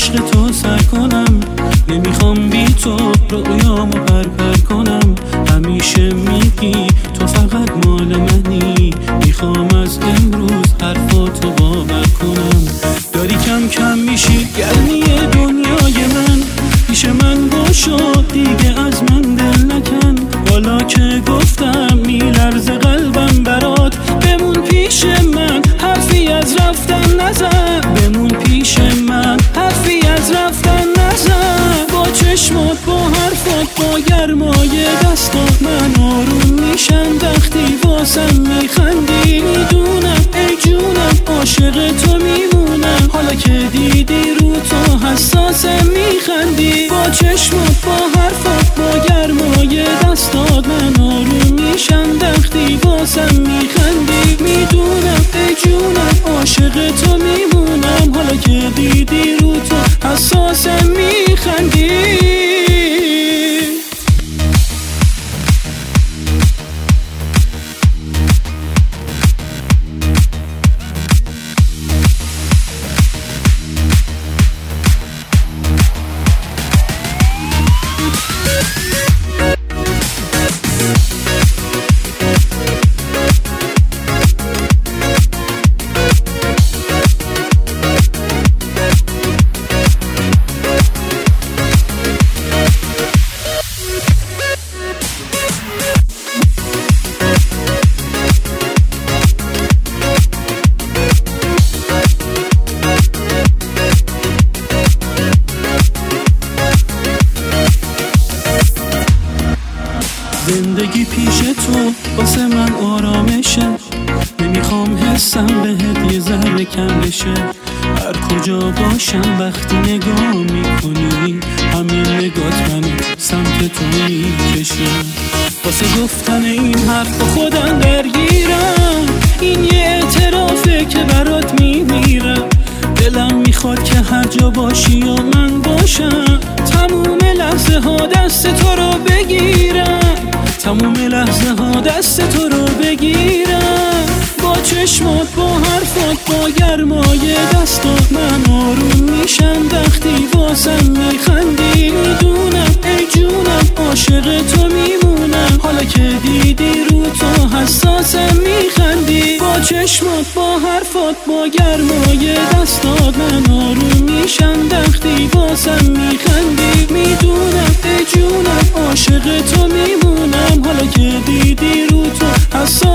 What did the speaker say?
عشق تو سر کنم، نمیخوام بی تو رویامو پرپر کنم. همیشه میگی تو فقط مال منی، میخوام از امروز حرفاتو باور کنم. داری کم کم میشی گرمی دنیای من، پیش من باشو دیگه از من دل نکن. بالا که گفتم میلرزه قلبم برات، بمون پیش من حرفی از رفتن نزن. بمون پیش من حرفی از رفتن نزن. با چشمات با حرفات با گرمای دستات من آروم میشم وقتی واسم میخندی. میدونم ای جونم عاشق تو میمونم، حالا که دیدی رو تو حساسم میخندی. با چشمات با حرفات با گرمای دستات من آروم میشم وقتی واسم میخندی. میدونم ای جونم عاشق تو میمونم، حالا که دیدی رو تو حساسم میخندی. زندگی پیش تو واسه من آرامشه، نمیخوام حسم بهت یه ذره کم بشه. هر کجا باشم وقتی نگاه میکنی، همین نگات منو سمت تو میکشه. واسه گفتن این حرف خودم درگیرم، این یه اعترافه که برات میمیرم. دلم میخواد که هر جا باشی و من باشم، تموم لحظه ها دست تو رو بگیرم. تموم لحظه ها دست تو رو بگیرم. با چشمات با حرفات با گرمای دستات من آروم میشم وقتی واسم میخندی. میدونم ای جونم عاشق تو میمونم، حالا که دیدی رو تو حساسم میخندی. با چشمات با حرفات با گرمای دستات من آروم میشم وقتی واسم میخندی. میدونم ای جونم عاشق تو میمونم، حالا که دیدی رو تو حساسم